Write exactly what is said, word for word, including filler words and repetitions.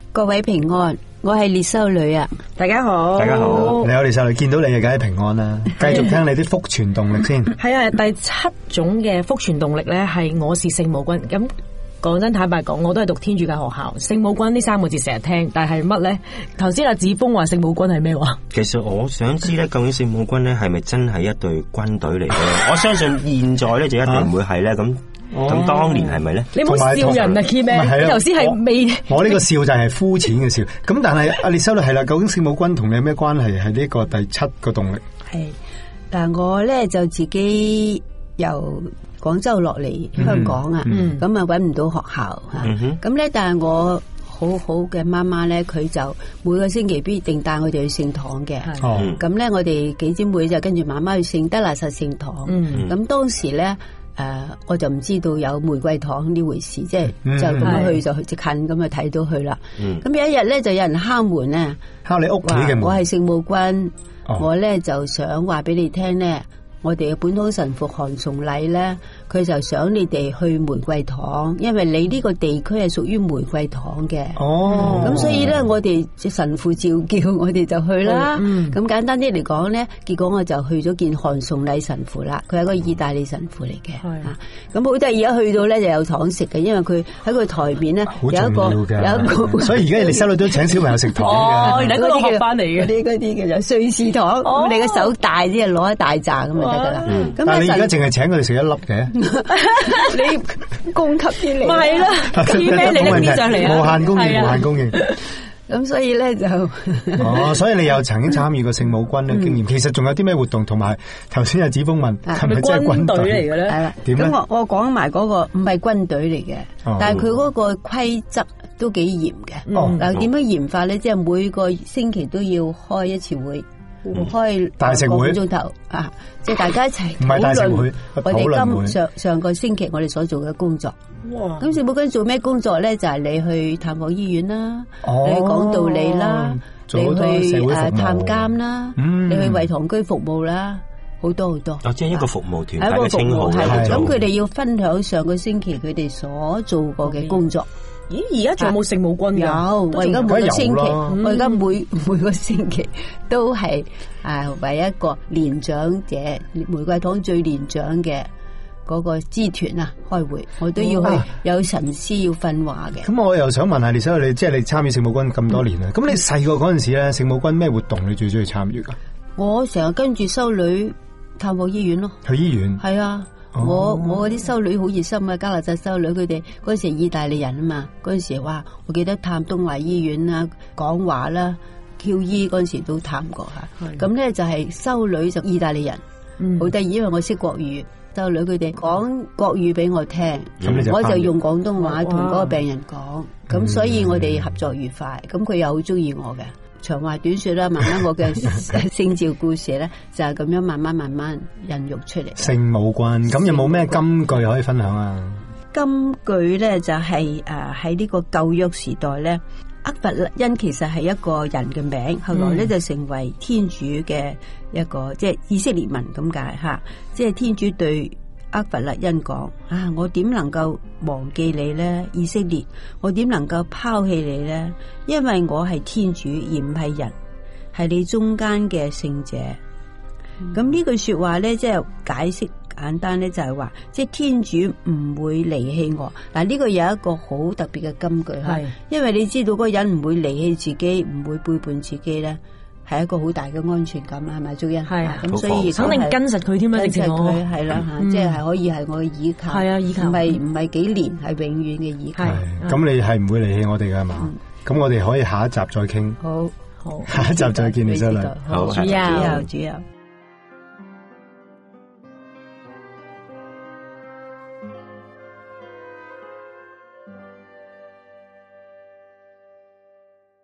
各位平安，我係列修女啊！ 大家好， 大家好，你好列修女，見到你就梗係平安啦。繼續聽你啲福傳動力先。 係啊，第七種嘅福傳動力咧，係我是聖母軍。咁講真坦白講，我都係讀天主教學校，聖母軍呢三個字成日聽，但係乜咧？頭先阿子峰話聖母軍係咩話？ 其實我想知咧，究竟聖母軍咧係咪真係一隊軍隊嚟嘅？我相信現在咧就一定唔會係咧咁。咁當年係咪咧？ 你唔好笑人啊 Keyman！你頭先係未？ 我呢個笑就係膚淺嘅笑。咁但係阿列修女係啦，究竟聖母軍同你有咩關係？係呢個第七個動力。 係嗱，我咧就自己由廣州落嚟香港啊，咁啊搵唔到學校吓，咁咧、嗯、但係我好好嘅媽媽咧，佢就每個星期必定帶我哋去聖堂嘅。咁咧、嗯、我哋幾姊妹就跟住媽媽去聖德肋撒聖堂。咁、嗯、當時咧。誒、uh, 我就唔知道有玫瑰堂呢回事，即係、嗯、就咁樣去就去即近咁就睇到佢啦。咁、嗯、有一日咧就有人敲門咧， 敲你屋企嘅門。我係聖母軍，哦、我咧就想話俾你聽咧，我哋嘅本土神父韓崇禮咧，佢就想你哋去玫瑰堂，因為你呢個地區係屬於玫瑰堂嘅。哦，咁所以咧，我哋神父召叫我哋就去啦。咁、嗯、簡單啲嚟講咧，結果我就去咗見韓崇禮神父啦。佢係個意大利神父嚟嘅。係啊，咁好得意，一去到咧就有糖食嘅，因為佢喺個台面咧有一個有一個， 所以而家你收女都請小朋友食糖嘅。 哦，你嗰度學翻嚟嘅， 啲嗰啲嘅就瑞士糖。哦、我哋嘅手大啲，攞一大扎咁就得噶啦。咁、嗯、 但係你而家淨係請佢哋食一粒嘅。 你供給啲嚟， 咪係啦，啲咩你拎啲上嚟啊？ 無限供應，無限供應。 咁所以咧就哦，所以你又曾經參與過聖母軍嘅經驗。其實仲有啲咩活動？同埋頭先阿子峰問係咪真係軍隊嚟嘅咧？係啦， 點咧？咁我我講埋嗰個唔係軍隊嚟嘅，但係佢嗰個規則都幾嚴嘅。哦，嗱，點樣嚴法咧？即係每個星期都要開一次會。開大食會個鐘頭啊！即係大家一齊唔係大食會， 我哋今上上個星期我哋所做嘅工作。哇！咁聖母軍做咩工作咧？就係、是、你去探訪醫院啦，哦、你去講道理啦，你去誒探監啦，嗯、你去為堂居服務啦，好多好多。 哦，即係一個服務團體嘅稱號。 咁佢哋要分享上個星期佢哋所做過嘅工作。 咦，而家仲有冇聖母軍？ 有，我而家每個星期，我而家每每個星期都係誒為一個年長者，玫瑰堂最年長嘅嗰個支團啊開會，我都要去有神師要訓話嘅。咁我又想問下列修女，你即係你參與聖母軍咁多年啦，咁、嗯、你細個嗰陣時咧，聖母軍咩活動你最中意參與噶？ 我成日跟住修女探訪醫院咯。去醫院？係啊。我我嗰啲修女好熱心啊，加拿大修女佢哋嗰陣時係意大利人啊嘛，嗰陣時哇，我記得探東華醫院啦、講話啦、Q E 嗰陣時都探過吓。咁咧就係修女就意大利人，好得意，因為我識國語，修女佢哋講國語俾我聽，嗯、我就用廣東話同嗰個病人講，咁所以我哋合作愉快，咁佢又好中意我嘅。長話短說啦，慢慢我嘅聖召故事咧就係咁樣慢慢慢慢孕育出嚟。 聖母軍咁有冇咩金句可以分享啊？ 金句咧就係誒喺呢個舊約時代咧，厄弗辣因其實係一個人嘅名，後來咧就成為天主嘅一個即係以色列民咁解吓，即係天主對厄弗辣因講啊，我點能夠忘記你呢？以色列，我點能夠拋棄你呢？因為我係天主而唔係人，係你中間嘅聖者。咁呢、嗯、句說話呢，即係解釋簡單呢，就係話，即係天主唔會離棄我。嗱，呢個有一個好特別嘅金句吓，是因為你知道嗰個人唔會離棄自己，唔會背叛自己呢。係一個好大嘅安全感啦，係咪？做人係咁，所以肯定跟實佢添啦，直情我係啦吓，即係係可以係我嘅依靠，係啊，依靠唔係唔係幾年，係永遠嘅依靠。 咁你係唔會離棄我哋噶係嘛？咁我哋可以下一集再傾。 好好， 下一集再見，列修女。 好，主佑主佑主佑。